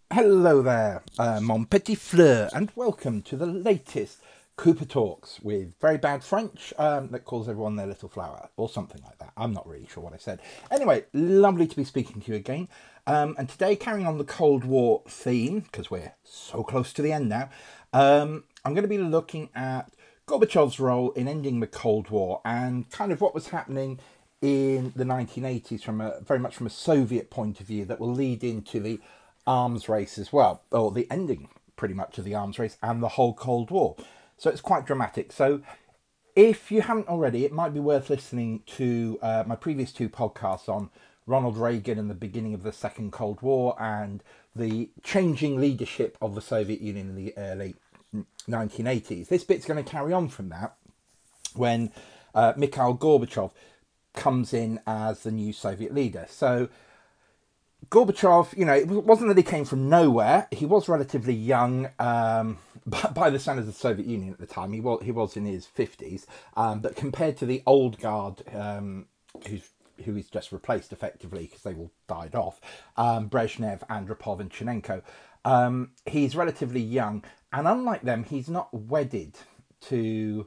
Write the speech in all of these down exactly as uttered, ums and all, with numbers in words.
Hello there, uh, mon petit fleur, and welcome to the latest Cooper Talks with very bad French um, that calls everyone their little flower, or something like that. I'm not really sure what I said. Anyway, lovely to be speaking to you again. Um, and today, carrying on the Cold War theme, because we're so close to the end now, um, I'm going to be looking at Gorbachev's role in ending the Cold War and kind of what was happening in the nineteen eighties from a very much from a Soviet point of view that will lead into the arms race as well, or the ending pretty much of the arms race and the whole Cold War. So it's quite dramatic. So if you haven't already, it might be worth listening to uh, my previous two podcasts on Ronald Reagan and the beginning of the Second Cold War and the changing leadership of the Soviet Union in the early nineteen eighties. This bit's going to carry on from that when uh, Mikhail Gorbachev comes in as the new Soviet leader. So Gorbachev, you know, it wasn't that he came from nowhere. He was relatively young um, by the standards of the Soviet Union at the time. He was he was in his fifties, um, but compared to the old guard, um, who's who he's just replaced effectively because they all died off, um, Brezhnev, Andropov, and Chernenko, um, he's relatively young, and unlike them, he's not wedded to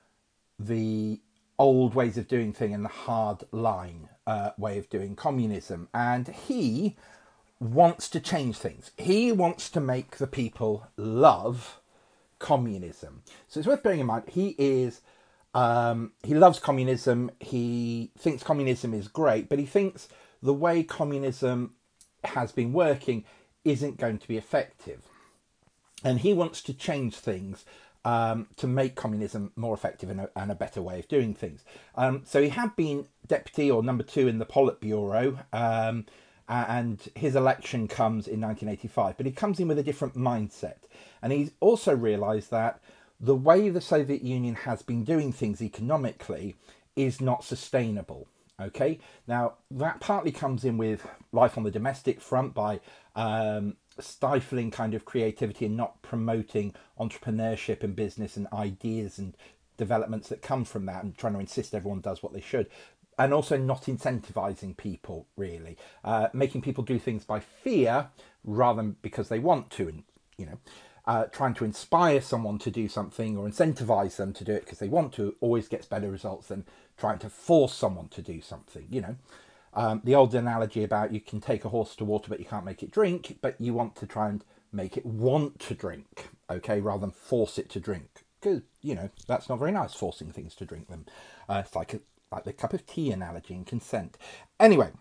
the old ways of doing things and the hard line uh, way of doing communism. And he wants to change things. He wants to make the people love communism. So it's worth bearing in mind, he is, um, he loves communism. He thinks communism is great, but he thinks the way communism has been working isn't going to be effective. And he wants to change things um, to make communism more effective and a, and a better way of doing things. Um, so he had been deputy or number two in the Politburo, um, and his election comes in nineteen eighty-five. But he comes in with a different mindset. And he's also realised that the way the Soviet Union has been doing things economically is not sustainable. Okay, now that partly comes in with life on the domestic front by um, stifling kind of creativity and not promoting entrepreneurship and business and ideas and developments that come from that, and trying to insist everyone does what they should, and also not incentivizing people really, uh, making people do things by fear rather than because they want to, and you know. Uh, trying to inspire someone to do something or incentivize them to do it because they want to always gets better results than trying to force someone to do something, you know. Um, the old analogy about you can take a horse to water but you can't make it drink, but you want to try and make it want to drink, okay, rather than force it to drink, because you know that's not very nice, forcing things to drink them. Uh, it's like a, like the cup of tea analogy in consent. Anyway,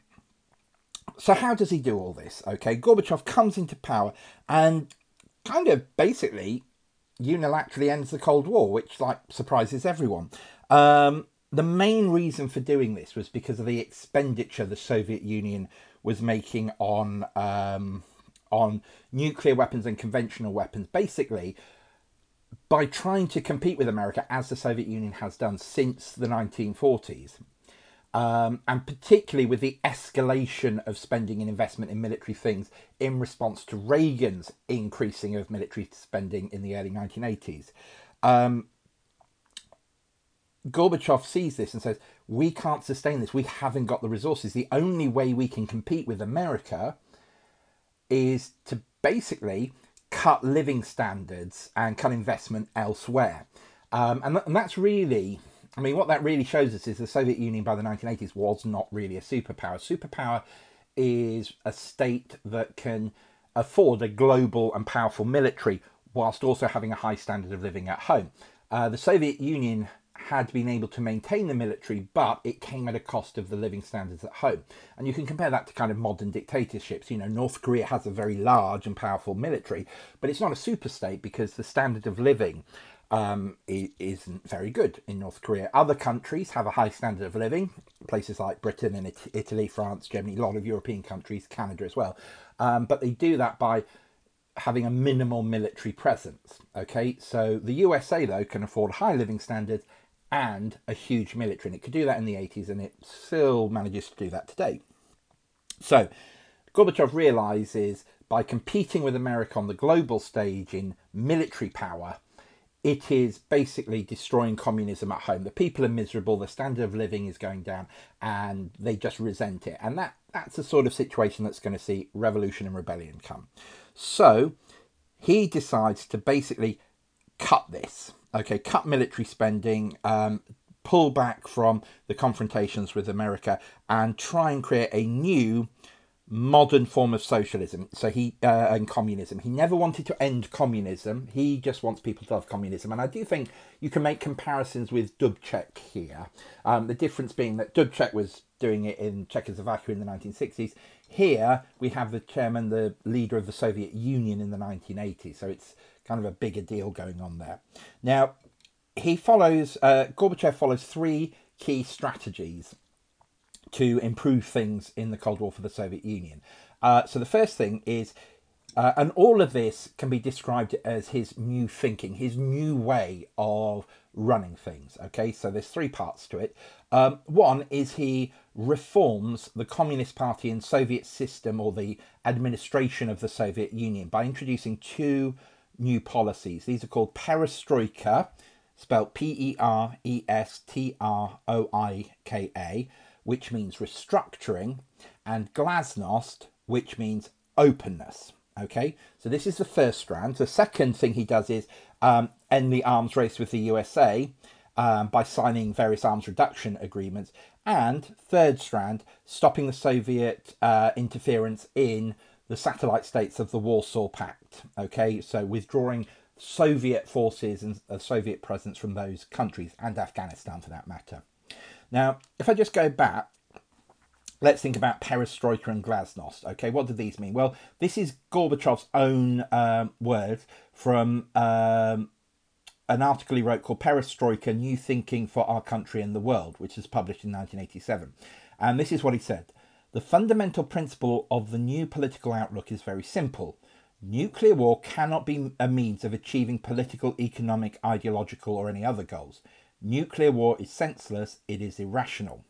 so how does he do all this? Okay, Gorbachev comes into power and kind of basically unilaterally ends the Cold War, which like surprises everyone. Um, the main reason for doing this was because of the expenditure the Soviet Union was making on um, on nuclear weapons and conventional weapons. Basically, by trying to compete with America, as the Soviet Union has done since the nineteen forties, um, and particularly with the escalation of spending and investment in military things in response to Reagan's increasing of military spending in the early nineteen eighties. Um, Gorbachev sees this and says, we can't sustain this. We haven't got the resources. The only way we can compete with America is to basically cut living standards and cut investment elsewhere. Um, and, th- and that's really, I mean, what that really shows us is the Soviet Union by the nineteen eighties was not really a superpower. Superpower is a state that can afford a global and powerful military whilst also having a high standard of living at home. Uh, the Soviet Union had been able to maintain the military, but it came at a cost of the living standards at home. And you can compare that to kind of modern dictatorships. You know, North Korea has a very large and powerful military, but it's not a super state because the standard of living um, isn't very good in North Korea. Other countries have a high standard of living, places like Britain and Italy, France, Germany, a lot of European countries, Canada as well. Um, but they do that by having a minimal military presence. Okay, so the U S A though can afford high living standards and a huge military, and it could do that in the eighties, and it still manages to do that today. So Gorbachev realizes by competing with America on the global stage in military power, it is basically destroying communism at home. The people are miserable, the standard of living is going down, and they just resent it. And that that's the sort of situation that's going to see revolution and rebellion come. So he decides to basically cut this, okay, cut military spending, um, pull back from the confrontations with America, and try and create a new modern form of socialism. So he uh, and communism. He never wanted to end communism. He just wants people to love communism. And I do think you can make comparisons with Dubček here. Um, the difference being that Dubček was doing it in Czechoslovakia in the nineteen sixties. Here we have the chairman, the leader of the Soviet Union in the nineteen eighties. So it's kind of a bigger deal going on there. Now, he follows, uh, Gorbachev follows three key strategies to improve things in the Cold War for the Soviet Union. Uh, so the first thing is, uh, and all of this can be described as his new thinking, his new way of running things. Okay, so there's three parts to it. Um, one is he reforms the Communist Party and Soviet system, or the administration of the Soviet Union, by introducing two new policies. These are called perestroika, spelled P E R E S T R O I K A, which means restructuring, and glasnost, which means openness. Okay, so this is the first strand. The second thing he does is um, end the arms race with the U S A um, by signing various arms reduction agreements. And third strand, stopping the Soviet uh, interference in the satellite states of the Warsaw Pact. Okay, so withdrawing Soviet forces and a Soviet presence from those countries, and Afghanistan for that matter. Now, if I just go back, let's think about perestroika and glasnost. Okay, what do these mean? Well, this is Gorbachev's own um, words from um, an article he wrote called Perestroika, New Thinking for Our Country and the World, which was published in nineteen eighty-seven. And this is what he said. The fundamental principle of the new political outlook is very simple. Nuclear war cannot be a means of achieving political, economic, ideological, or any other goals. Nuclear war is senseless, it is irrational.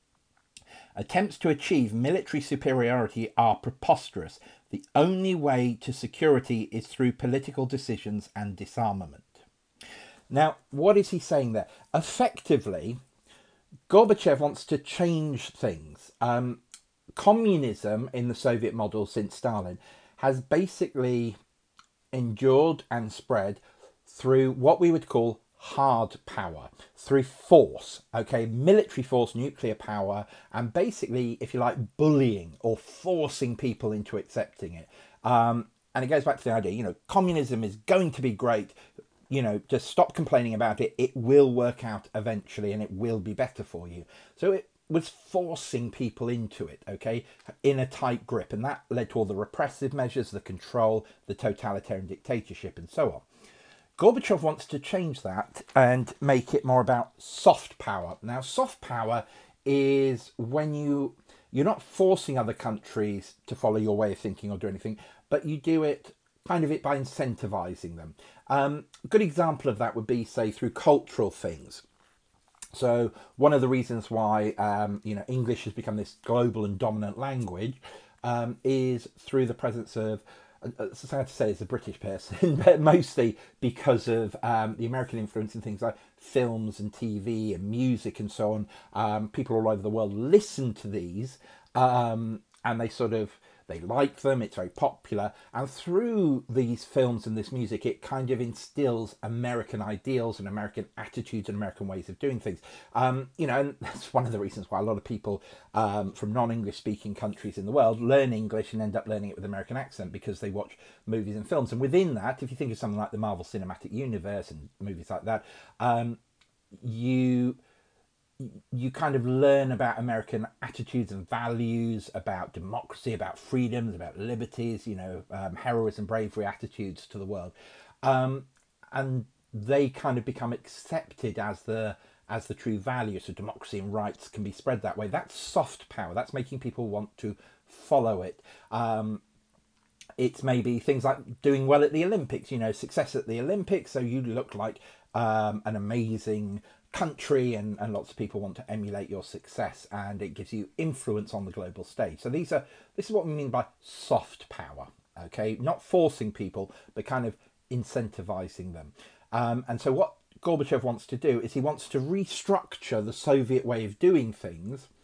Attempts to achieve military superiority are preposterous. The only way to security is through political decisions and disarmament. Now, what is he saying there? Effectively, Gorbachev wants to change things. Um, communism in the Soviet model since Stalin has basically endured and spread through what we would call hard power, through force, okay, military force, nuclear power, and basically, if you like, bullying or forcing people into accepting it. Um, and it goes back to the idea, you know, communism is going to be great, you know, just stop complaining about it, it will work out eventually and it will be better for you. So it was forcing people into it, okay, in a tight grip, and that led to all the repressive measures, the control, the totalitarian dictatorship, and so on. Gorbachev wants to change that and make it more about soft power. Now, soft power is when you, you're not forcing other countries to follow your way of thinking or do anything, but you do it kind of it by incentivizing them. Um, a good example of that would be, say, through cultural things. So one of the reasons why um, you know English has become this global and dominant language um, is through the presence of, uh, it's sad to say as a British person, but mostly because of um, the American influence in things like films and T V and music and so on. Um, people all over the world listen to these um, and they sort of, they like them, it's very popular, and through these films and this music it kind of instills American ideals and American attitudes and American ways of doing things. Um, you know, and that's one of the reasons why a lot of people um, from non-English speaking countries in the world learn English and end up learning it with American accent because they watch movies and films. And within that, if you think of something like the Marvel Cinematic Universe and movies like that, um, you... you kind of learn about American attitudes and values, about democracy, about freedoms, about liberties, you know, um, heroism, bravery, attitudes to the world. Um, and they kind of become accepted as the as the true value. So democracy and rights can be spread that way. That's soft power. That's making people want to follow it. Um, it's maybe things like doing well at the Olympics, you know, success at the Olympics. So you look like um, an amazing country and, and lots of people want to emulate your success, and it gives you influence on the global stage. So these are, this is what we mean by soft power, okay? Not forcing people, but kind of incentivizing them. Um, and so what Gorbachev wants to do is he wants to restructure the Soviet way of doing things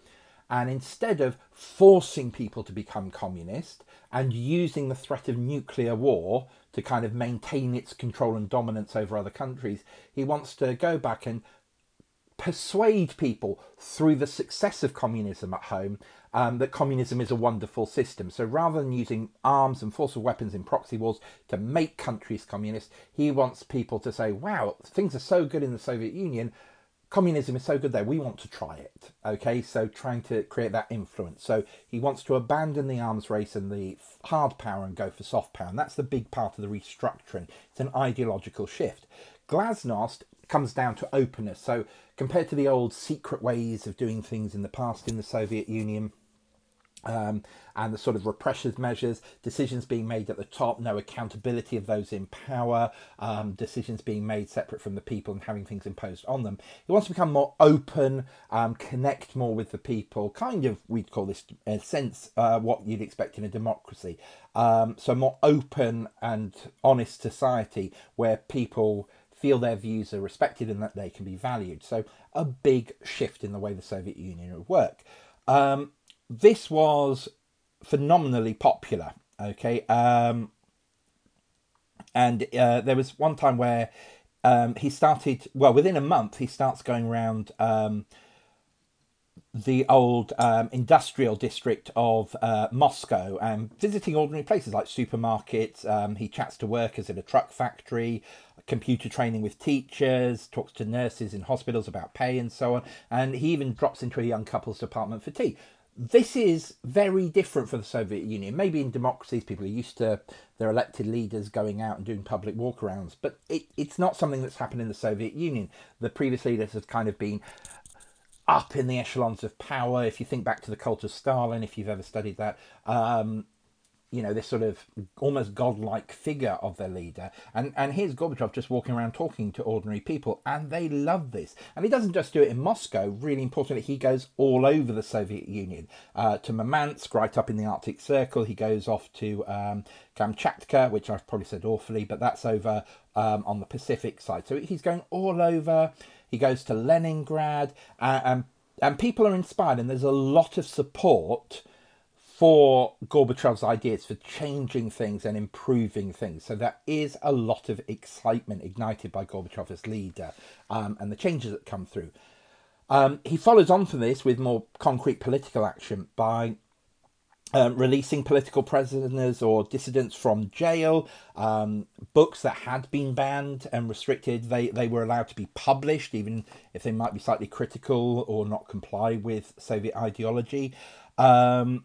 And instead of forcing people to become communist and using the threat of nuclear war to kind of maintain its control and dominance over other countries, he wants to go back and persuade people through the success of communism at home um, that communism is a wonderful system. So rather than using arms and force of weapons in proxy wars to make countries communist, he wants people to say, wow, things are so good in the Soviet Union, communism is so good there, we want to try it. Okay, so trying to create that influence. So he wants to abandon the arms race and the hard power and go for soft power. And that's the big part of the restructuring. It's an ideological shift. Glasnost comes down to openness. So compared to the old secret ways of doing things in the past in the Soviet Union, um, and the sort of repressive measures, decisions being made at the top, no accountability of those in power, um, decisions being made separate from the people and having things imposed on them. He wants to become more open, um, connect more with the people, kind of, we'd call this, in a sense, uh, what you'd expect in a democracy. Um, so more open and honest society where people feel their views are respected and that they can be valued. So a big shift in the way the Soviet Union would work. Um, this was phenomenally popular, okay? Um, and uh, there was one time where um, he started, well, within a month, he starts going around um, the old um, industrial district of uh, Moscow and visiting ordinary places like supermarkets. Um, he chats to workers in a truck factory, computer training with teachers, talks to nurses in hospitals about pay and so on. And he even drops into a young couple's department for tea. This is very different for the Soviet Union. Maybe in democracies, people are used to their elected leaders going out and doing public walkarounds, but it, it's not something that's happened in the Soviet Union. The previous leaders have kind of been up in the echelons of power. If you think back to the cult of Stalin, if you've ever studied that, um, you know, this sort of almost godlike figure of their leader. And and here's Gorbachev just walking around talking to ordinary people, and they love this. And he doesn't just do it in Moscow. Really importantly, he goes all over the Soviet Union, uh, to Murmansk, right up in the Arctic Circle. He goes off to um, Kamchatka, which I've probably said awfully, but that's over um, on the Pacific side. So he's going all over. He goes to Leningrad, uh, and, and people are inspired, and there's a lot of support for Gorbachev's ideas for changing things and improving things. So there is a lot of excitement ignited by Gorbachev as leader, um, and the changes that come through. Um, he follows on from this with more concrete political action by um, releasing political prisoners or dissidents from jail. Um, books that had been banned and restricted, they, they were allowed to be published, even if they might be slightly critical or not comply with Soviet ideology. Um,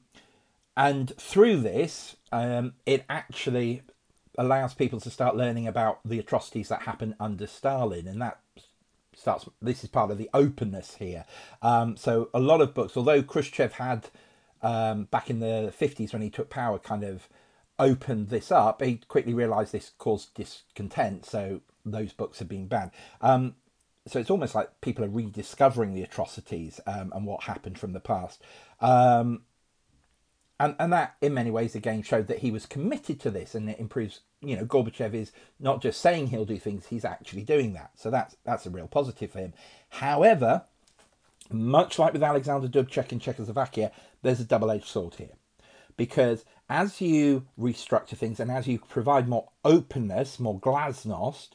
And through this, um, it actually allows people to start learning about the atrocities that happened under Stalin. And that starts, this is part of the openness here. Um, so a lot of books, although Khrushchev had, um, back in the fifties when he took power, kind of opened this up, he quickly realised this caused discontent. So those books have been banned. Um, so it's almost like people are rediscovering the atrocities um, and what happened from the past. Um, And, and that, in many ways, again, showed that he was committed to this, and it improves, you know, Gorbachev is not just saying he'll do things, he's actually doing that. So that's that's a real positive for him. However, much like with Alexander Dubček in Czechoslovakia, there's a double-edged sword here. Because as you restructure things and as you provide more openness, more glasnost,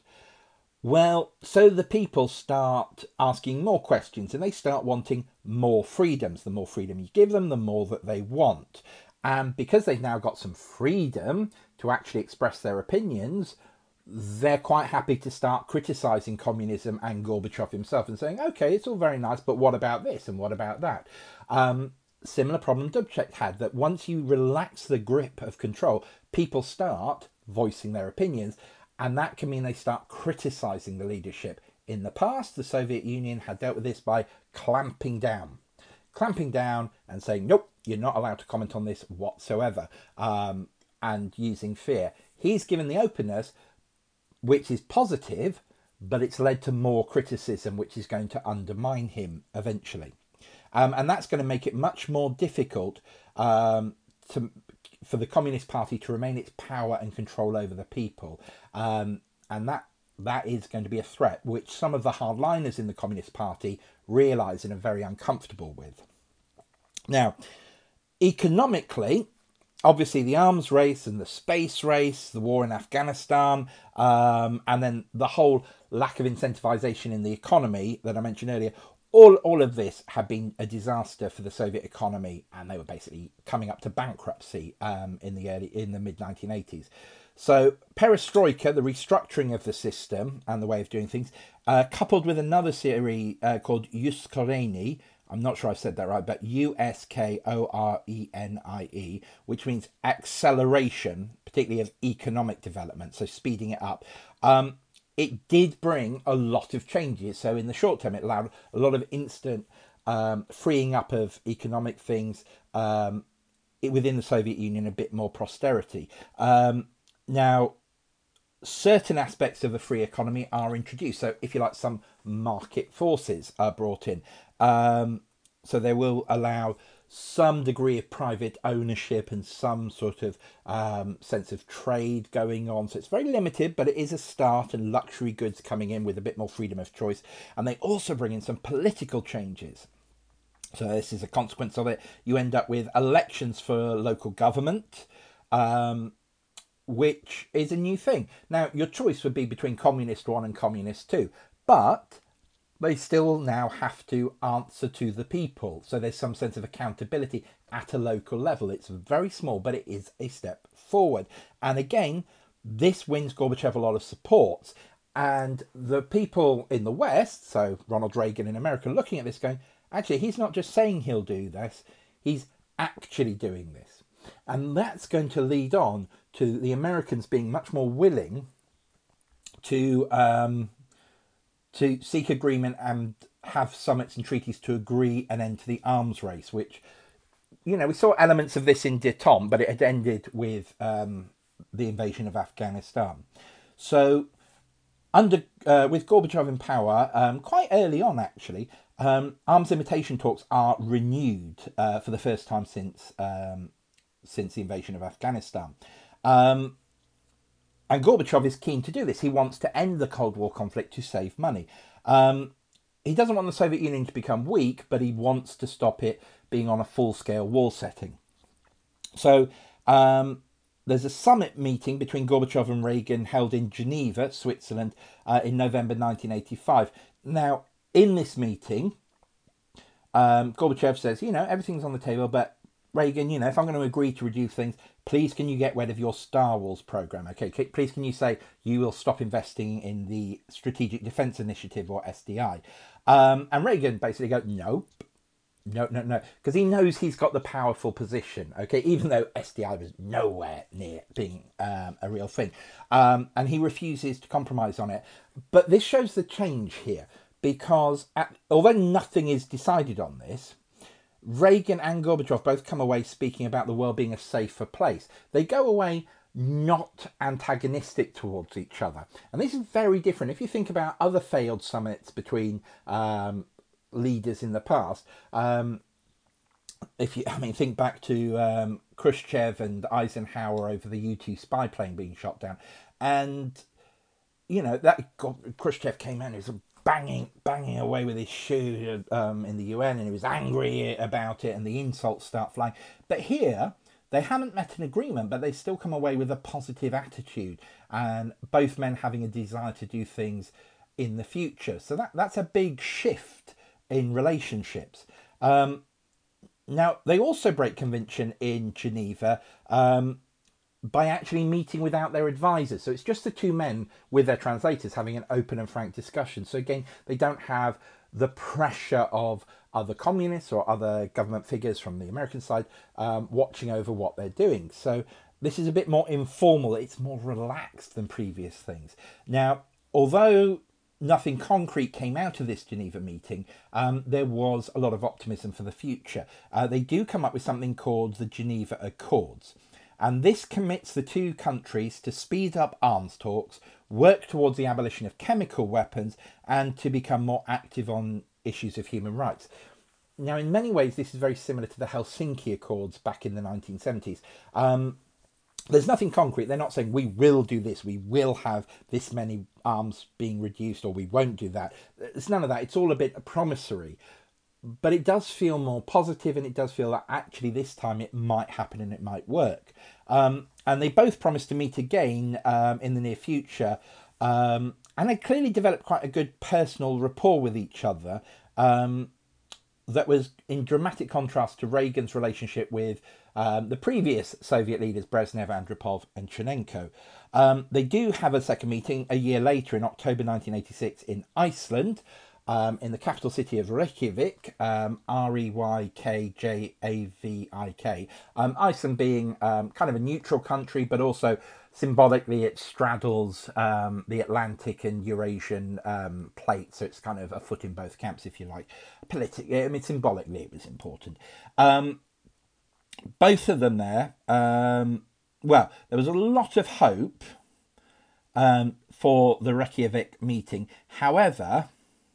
well, so the people start asking more questions and they start wanting more freedoms. The more freedom you give them, the more that they want. And because they've now got some freedom to actually express their opinions, they're quite happy to start criticising communism and Gorbachev himself and saying, okay, it's all very nice, but what about this and what about that? Um, similar problem Dubček had, that once you relax the grip of control, people start voicing their opinions. And that can mean they start criticising the leadership. In the past, the Soviet Union had dealt with this by clamping down. Clamping down and saying, nope, you're not allowed to comment on this whatsoever, um, and using fear. He's given the openness, which is positive, but it's led to more criticism, which is going to undermine him eventually. Um, and that's going to make it much more difficult um, to... for the Communist Party to remain its power and control over the people. Um, and that that is going to be a threat, which some of the hardliners in the Communist Party realise and are very uncomfortable with. Now, economically, obviously the arms race and the space race, the war in Afghanistan, um, and then the whole lack of incentivization in the economy that I mentioned earlier, all, all of this had been a disaster for the Soviet economy, and they were basically coming up to bankruptcy um, in the early in the mid nineteen eighties. So perestroika, the restructuring of the system and the way of doing things, uh, coupled with another series uh, called Uskorenie, I'm not sure I've said that right, but U S K O R E N I E, which means acceleration, particularly of economic development, so speeding it up. Um, it did bring a lot of changes. So in the short term, it allowed a lot of instant um, freeing up of economic things, um, it, within the Soviet Union, a bit more prosperity. Um, now, certain aspects of the free economy are introduced. So, if you like, some market forces are brought in. Um, so, they will allow some degree of private ownership and some sort of um, sense of trade going on. So, it's very limited, but it is a start, and luxury goods coming in with a bit more freedom of choice. And they also bring in some political changes. So, this is a consequence of it. You end up with elections for local government. Um, which is a new thing. Now, your choice would be between Communist one and Communist two, but they still now have to answer to the people. So there's some sense of accountability at a local level. It's very small, but it is a step forward. And again, this wins Gorbachev a lot of support. And the people in the West, so Ronald Reagan in America, looking at this going, actually, he's not just saying he'll do this, he's actually doing this. And that's going to lead on to the Americans being much more willing to um, to seek agreement and have summits and treaties to agree an end to the arms race, which, you know, we saw elements of this in Detente, but it had ended with um, the invasion of Afghanistan. So under uh, with Gorbachev in power, um, quite early on actually, um, arms limitation talks are renewed uh, for the first time since um, since the invasion of Afghanistan. Um, and Gorbachev is keen to do this. He wants to end the Cold War conflict to save money. Um, he doesn't want the Soviet Union to become weak, but he wants to stop it being on a full-scale war setting. So um, there's a summit meeting between Gorbachev and Reagan held in Geneva, Switzerland, uh, in November nineteen eighty-five. Now, in this meeting, um, Gorbachev says, you know, everything's on the table, but Reagan, you know, if I'm going to agree to reduce things, please can you get rid of your Star Wars program? Okay, please can you say you will stop investing in the Strategic Defense Initiative, or S D I? Um, and Reagan basically goes, nope, no, no, no, because he knows he's got the powerful position. Okay, even though S D I was nowhere near being um, a real thing, um, and he refuses to compromise on it. But this shows the change here, because at, although nothing is decided on this, Reagan and Gorbachev both come away speaking about the world being a safer place. They go away not antagonistic towards each other. And this is very different. If you think about other failed summits between um, leaders in the past, um, if you, I mean, think back to um, Khrushchev and Eisenhower over the U two spy plane being shot down. And, you know, that Khrushchev came in, he was banging banging away with his shoe um, in the U N, and he was angry about it, and the insults start flying. But here, they haven't met an agreement, but they still come away with a positive attitude, and both men having a desire to do things in the future. So that that's a big shift in relationships. Um, now, they also break convention in Geneva um, by actually meeting without their advisors. So it's just the two men with their translators having an open and frank discussion. So again, they don't have the pressure of other communists or other government figures from the American side um, watching over what they're doing. So this is a bit more informal. It's more relaxed than previous things. Now, although nothing concrete came out of this Geneva meeting, um, there was a lot of optimism for the future. Uh, they do come up with something called the Geneva Accords. And this commits the two countries to speed up arms talks, work towards the abolition of chemical weapons, and to become more active on issues of human rights. Now, in many ways, this is very similar to the Helsinki Accords back in the nineteen seventies. Um, there's nothing concrete. They're not saying we will do this, we will have this many arms being reduced, or we won't do that. It's none of that. It's all a bit promissory. but it does feel more positive, and it does feel that actually this time it might happen and it might work. Um, and they both promise to meet again um, in the near future. Um, and they clearly developed quite a good personal rapport with each other. Um, that was in dramatic contrast to Reagan's relationship with um, the previous Soviet leaders, Brezhnev, Andropov, and Chernenko. Um, they do have a second meeting a year later in October nineteen eighty-six in Iceland, um, in the capital city of Reykjavik, um, R E Y K J A V I K. Um, Iceland being um, kind of a neutral country, but also symbolically it straddles um, the Atlantic and Eurasian um, plate, so it's kind of a foot in both camps, if you like. Politically, I mean, symbolically it was important. Um, both of them there, um, well, there was a lot of hope um, for the Reykjavik meeting. However,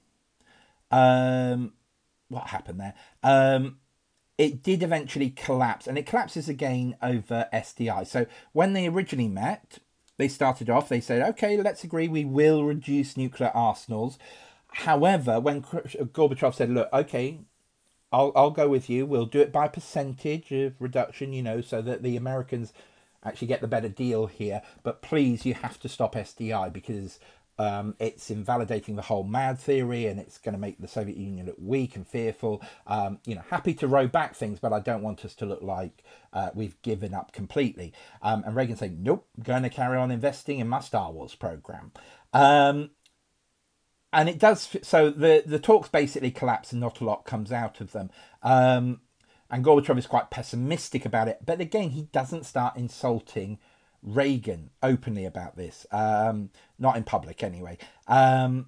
um, what happened there? Um, it did eventually collapse, and it collapses again over S D I. So when they originally met, they started off, they said, okay, let's agree we will reduce nuclear arsenals. However, when Gorbachev said, look, okay, I'll, I'll go with you, we'll do it by percentage of reduction, you know, so that the Americans actually get the better deal here. But please, you have to stop S D I because um, it's invalidating the whole MAD theory, and it's going to make the Soviet Union look weak and fearful. Um, you know, happy to row back things, but I don't want us to look like uh, we've given up completely. Um, and Reagan saying, nope, going to carry on investing in my Star Wars program. Um, and it does, so the, the talks basically collapse and not a lot comes out of them. Um, and Gorbachev is quite pessimistic about it. But again, he doesn't start insulting Reagan openly about this, um, not in public anyway. Um,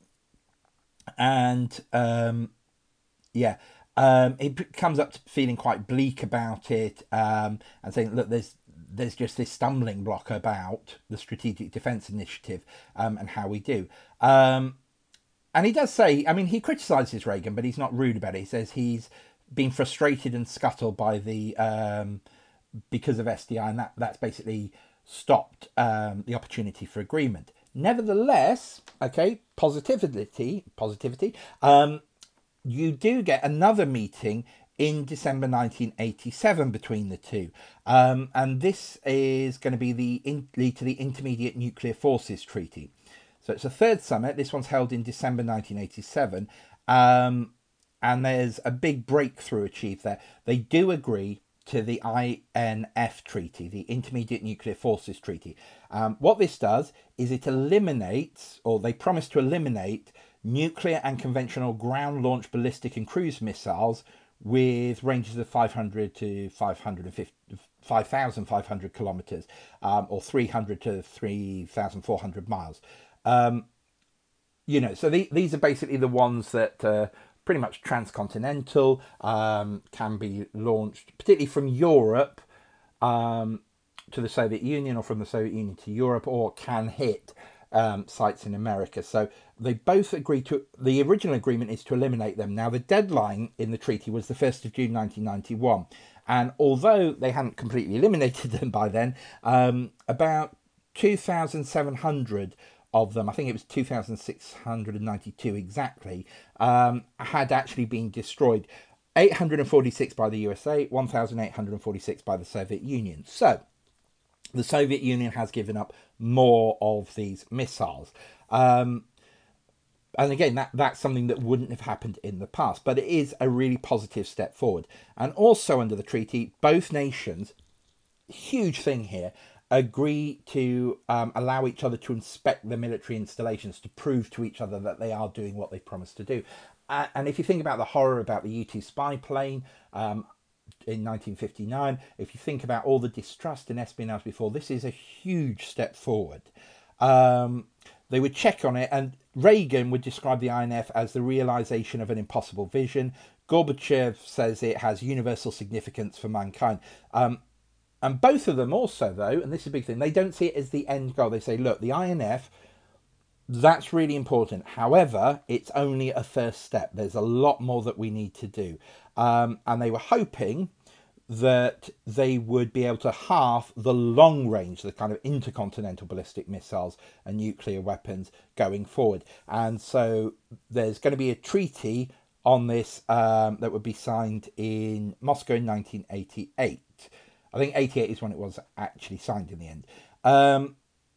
and um, yeah, um, it comes up to feeling quite bleak about it, um, and saying, look, there's there's just this stumbling block about the Strategic Defence Initiative um, and how we do. Um, and he does say, I mean, he criticises Reagan, but he's not rude about it. He says he's been frustrated and scuttled by the um, because of S D I, and that that's basically stopped um, the opportunity for agreement. Nevertheless, okay, positivity, positivity. Um, you do get another meeting in December nineteen eighty-seven between the two, um, and this is going to be the in, lead to the Intermediate Nuclear Forces Treaty. So it's a third summit. This one's held in December nineteen eighty-seven, um, and there's a big breakthrough achieved there. They do agree to the I N F Treaty, the Intermediate Nuclear Forces Treaty. Um, what this does is it eliminates, or they promise to eliminate, nuclear and conventional ground-launched ballistic and cruise missiles with ranges of five hundred to five hundred fifty, five thousand five hundred kilometers, um, or three hundred to three thousand four hundred miles. Um, you know, so the, these are basically the ones that uh, pretty much transcontinental, um, can be launched, particularly from Europe um, to the Soviet Union, or from the Soviet Union to Europe, or can hit um, sites in America. So they both agree to, the original agreement is to eliminate them. Now, the deadline in the treaty was the first of June nineteen ninety-one. And although they hadn't completely eliminated them by then, um, about two thousand seven hundred of them, I think it was two thousand six hundred ninety-two exactly, um, had actually been destroyed. eight hundred forty-six by the U S A, one thousand eight hundred forty-six by the Soviet Union. So the Soviet Union has given up more of these missiles. Um, and again, that, that's something that wouldn't have happened in the past, but it is a really positive step forward. And also under the treaty, both nations, huge thing here, agree to um, allow each other to inspect the military installations to prove to each other that they are doing what they promised to do. Uh, and if you think about the horror about the U two spy plane um, in nineteen fifty-nine, if you think about all the distrust and espionage before, this is a huge step forward. Um, they would check on it, and Reagan would describe the I N F as the realization of an impossible vision. Gorbachev says it has universal significance for mankind. Um, And both of them also, though, and this is a big thing, they don't see it as the end goal. They say, look, the I N F, that's really important. However, it's only a first step. There's a lot more that we need to do. Um, and they were hoping that they would be able to halve the long range, the kind of intercontinental ballistic missiles and nuclear weapons going forward. And so there's going to be a treaty on this um, that would be signed in Moscow in nineteen eighty-eight. I think eighty-eight is when it was actually signed in the end. Um,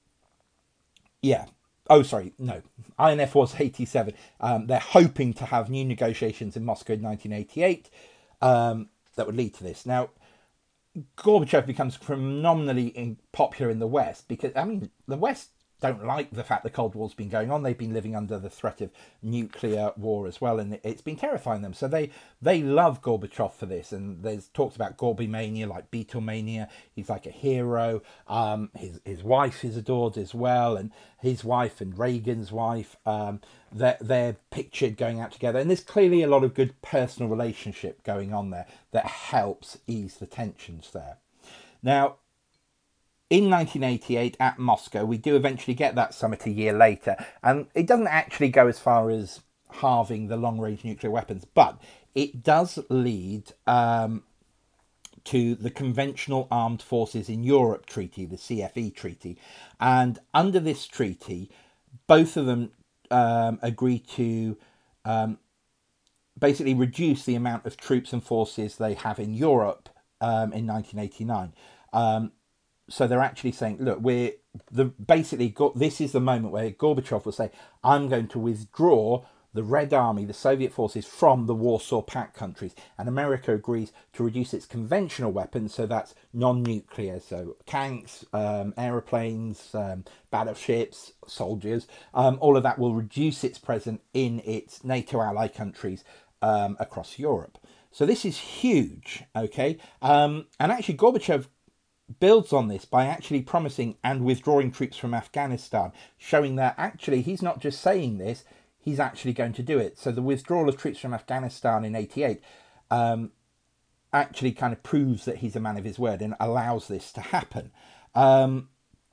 yeah. Oh, sorry. No. I N F was eighty-seven. Um, they're hoping to have new negotiations in Moscow in nineteen eighty-eight um, that would lead to this. Now, Gorbachev becomes phenomenally popular in the West because, I mean, the West don't like the fact the Cold War's been going on. They've been living under the threat of nuclear war as well, and it's been terrifying them. So they they love Gorbachev for this, and there's talks about Gorbymania, like Beatlemania. He's like a hero. Um, his his wife is adored as well, and his wife and Reagan's wife, um, they're, they're pictured going out together. And there's clearly a lot of good personal relationship going on there that helps ease the tensions there. Now, in nineteen eighty-eight at Moscow, we do eventually get that summit a year later, and it doesn't actually go as far as halving the long-range nuclear weapons, but it does lead um, to the Conventional Armed Forces in Europe Treaty, the C F E Treaty, and under this treaty, both of them um, agree to um, basically reduce the amount of troops and forces they have in Europe um, in nineteen eighty-nine. Um, So they're actually saying, look, we're the basically got this is the moment where Gorbachev will say, I'm going to withdraw the Red Army, the Soviet forces, from the Warsaw Pact countries, and America agrees to reduce its conventional weapons, so that's non-nuclear, so tanks, um, aeroplanes, um, battleships, soldiers, um, all of that will reduce its presence in its NATO ally countries um, across Europe. So this is huge, okay, um, and actually Gorbachev builds on this by actually promising and withdrawing troops from Afghanistan, showing that actually he's not just saying this, he's actually going to do it. So the withdrawal of troops from Afghanistan in eighty-eight um, actually kind of proves that he's a man of his word and allows this to happen. Um,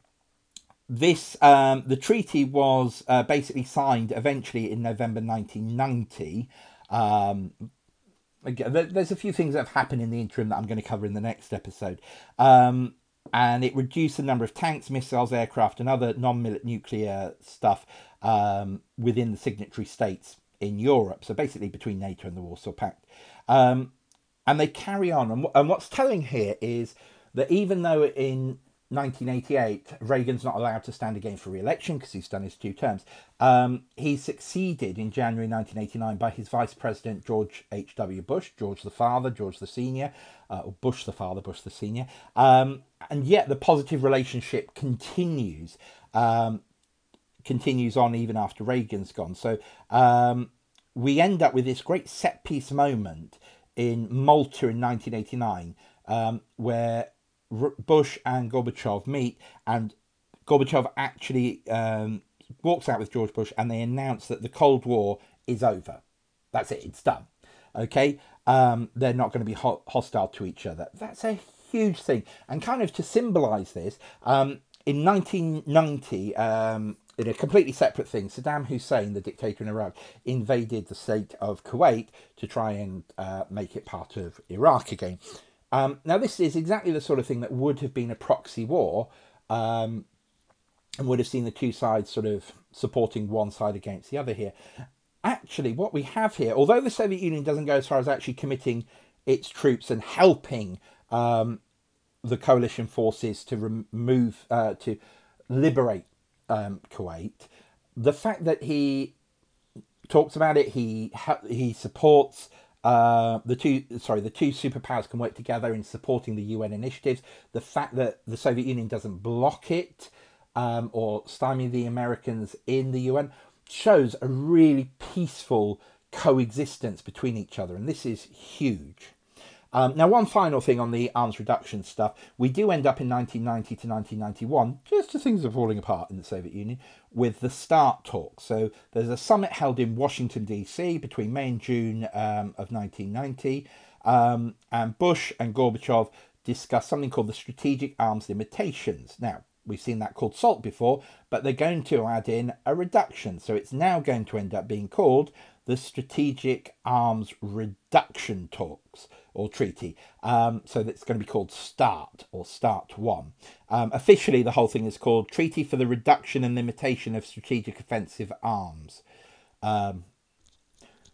this um, the treaty was uh, basically signed eventually in November nineteen ninety. Um, Again, there's a few things that have happened in the interim that I'm going to cover in the next episode. Um, and it reduced the number of tanks, missiles, aircraft, and other non-military nuclear stuff um, within the signatory states in Europe. So basically between NATO and the Warsaw Pact. Um, and they carry on. And, and what's telling here is that even though in nineteen eighty-eight, Reagan's not allowed to stand again for re-election because he's done his two terms. Um, he succeeded in January nineteen eighty-nine by his vice president, George H W Bush, George the father, George the senior, uh, or Bush the father, Bush the senior. Um, and yet the positive relationship continues, um, continues on even after Reagan's gone. So um, we end up with this great set-piece moment in Malta in nineteen eighty-nine, um, where Bush and Gorbachev meet, and Gorbachev actually um, walks out with George Bush, and they announce that the Cold War is over. That's it, it's done. Okay, um, they're not going to be ho- hostile to each other. That's a huge thing, and kind of to symbolise this, um, in nineteen ninety, um, in a completely separate thing, Saddam Hussein, the dictator in Iraq, invaded the state of Kuwait to try and uh, make it part of Iraq again. Um, now, this is exactly the sort of thing that would have been a proxy war um, and would have seen the two sides sort of supporting one side against the other here. Actually, what we have here, although the Soviet Union doesn't go as far as actually committing its troops and helping um, the coalition forces to remove, uh, to liberate um, Kuwait, the fact that he talks about it, he he supports Uh, the two, sorry, the two superpowers can work together in supporting the U N initiatives. The fact that the Soviet Union doesn't block it um, or stymie the Americans in the U N shows a really peaceful coexistence between each other, and this is huge. Um, now, one final thing on the arms reduction stuff. We do end up in nineteen ninety to nineteen ninety-one, just as things are falling apart in the Soviet Union, with the START talks. So there's a summit held in Washington, D C between May and June um, of nineteen ninety. Um, and Bush and Gorbachev discuss something called the Strategic Arms Limitations. Now, we've seen that called SALT before, but they're going to add in a reduction. So it's now going to end up being called the Strategic Arms Reduction Talks or Treaty. Um, so that's going to be called START or START one. Um, officially, the whole thing is called Treaty for the Reduction and Limitation of Strategic Offensive Arms. Um,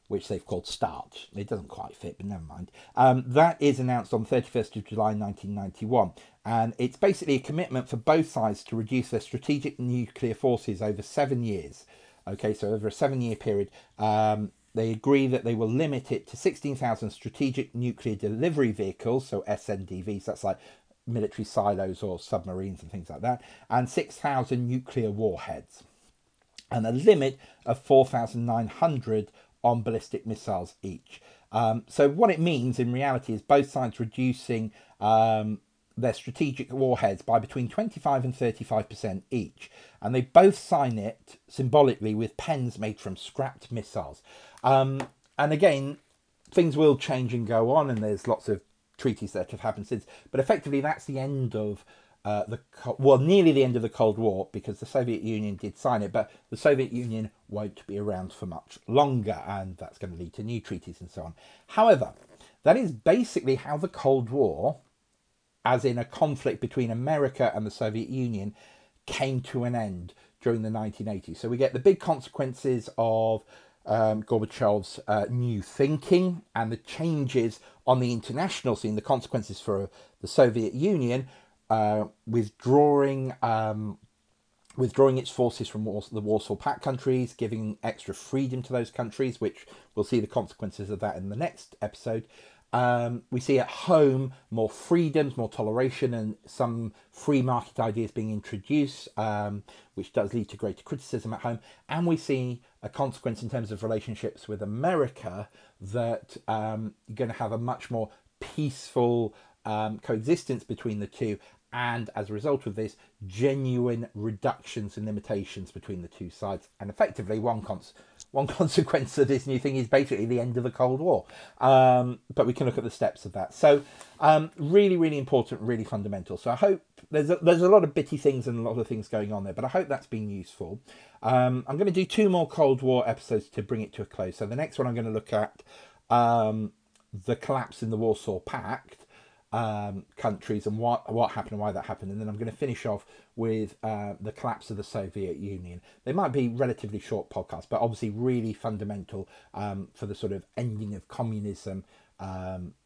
which they've called START. It doesn't quite fit, but never mind. Um, that is announced on thirty-first of July nineteen ninety-one. And it's basically a commitment for both sides to reduce their strategic nuclear forces over seven years. Okay, so over a seven-year period, um, they agree that they will limit it to sixteen thousand strategic nuclear delivery vehicles, so S N D Vs, that's like military silos or submarines and things like that, and six thousand nuclear warheads, and a limit of four thousand nine hundred on ballistic missiles each. Um, so what it means in reality is both sides reducing um, their strategic warheads by between twenty-five and thirty-five percent each. And they both sign it symbolically with pens made from scrapped missiles. Um, and again, things will change and go on, and there's lots of treaties that have happened since. But effectively, that's the end of uh, the well, nearly the end of the Cold War, because the Soviet Union did sign it, but the Soviet Union won't be around for much longer, and that's going to lead to new treaties and so on. However, that is basically how the Cold War, as in a conflict between America and the Soviet Union, came to an end during the nineteen eighties. So we get the big consequences of um, Gorbachev's uh, new thinking and the changes on the international scene, the consequences for the Soviet Union uh, withdrawing um, withdrawing its forces from the Warsaw Pact countries, giving extra freedom to those countries, which we'll see the consequences of that in the next episode. Um, we see at home more freedoms, more toleration, and some free market ideas being introduced, um, which does lead to greater criticism at home. And we see a consequence in terms of relationships with America, that um, you're going to have a much more peaceful um, coexistence between the two. And as a result of this, genuine reductions and limitations between the two sides. And effectively, one cons- one consequence of this new thing is basically the end of the Cold War. Um, but we can look at the steps of that. So um, really, really important, really fundamental. So I hope there's a, there's a lot of bitty things and a lot of things going on there, but I hope that's been useful. Um, I'm going to do two more Cold War episodes to bring it to a close. So the next one I'm going to look at um, the collapse in the Warsaw Pact. Um, countries and what what happened and why that happened, and then I'm going to finish off with uh, the collapse of the Soviet Union. They might be relatively short podcasts, but obviously really fundamental um, for the sort of ending of communism, um,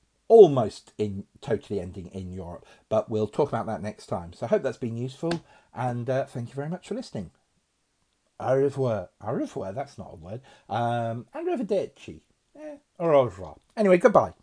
almost in totally ending in Europe. But we'll talk about that next time. So I hope that's been useful, and uh, thank you very much for listening. Au revoir. Au revoir. That's not a word. Um, arrivederci. Eh, or au revoir. Anyway, goodbye.